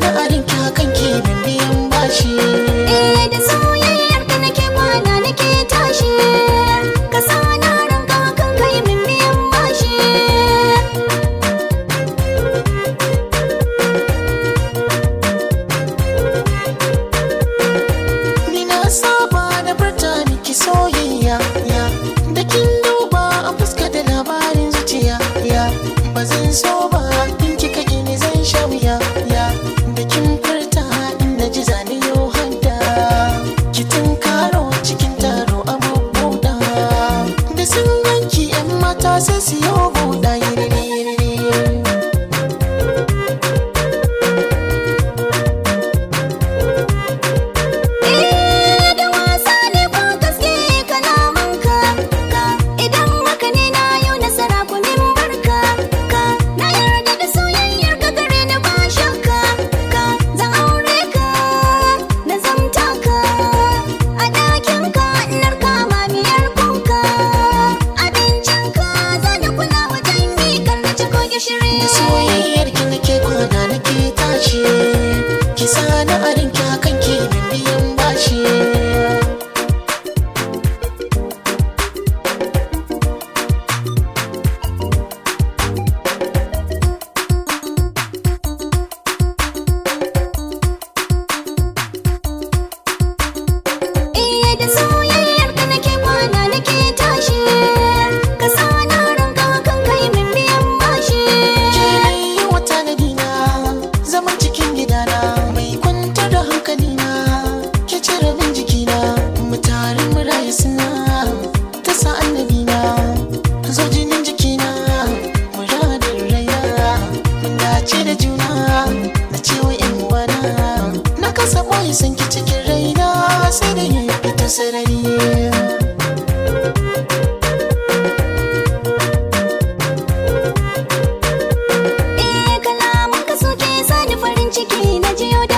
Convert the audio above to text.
sani a rinki hakan ke min biyan bashi. Da soyayyar ka nake kwana nake tashi, ka sana ranka hakan kai min biyan bashi. Ni na saba da furta miki soyayya, da kin duba a fuska da labarin zuciya, ba zan so ba in kika ini zan sha wuya, da kin furta in na ji zane yau hadda, ki tunkaro cikin taro abubuwa, da sun ganki 'yan mata sai su yi buɗa yiri. Da wasa ne ko gaske kalamanka, idan haka ne na yau nasara ku min barka. Na yarda da soyayyar ka gare ni ba shakka, zan aure ka na zamta ka. A ɗakin ka narka mamiyar kuka, abincin ka zan kula wajen yi kar na ci ko gishiri. Da soyayyar ki nake kwana nake tashi, ki sani a rinki hakan ke min biyan bashi. Da soyayyar ka nake kwana nake tashi, ka sana ranka hakan kai min biyan bashi. Ke yi wa tanadina zaman cikin gidana, mai kwantar da hankalina, ke cire min jikina, mu tare mu rayu suna ta sa annabina, zo jinin jikina mu radin raina, mun dace da juna na cewa 'yan uwana, na kasa boye san ki cikin raina sai da ya fita sarari. Kalaman ka suke sani farin ciki na jiyo da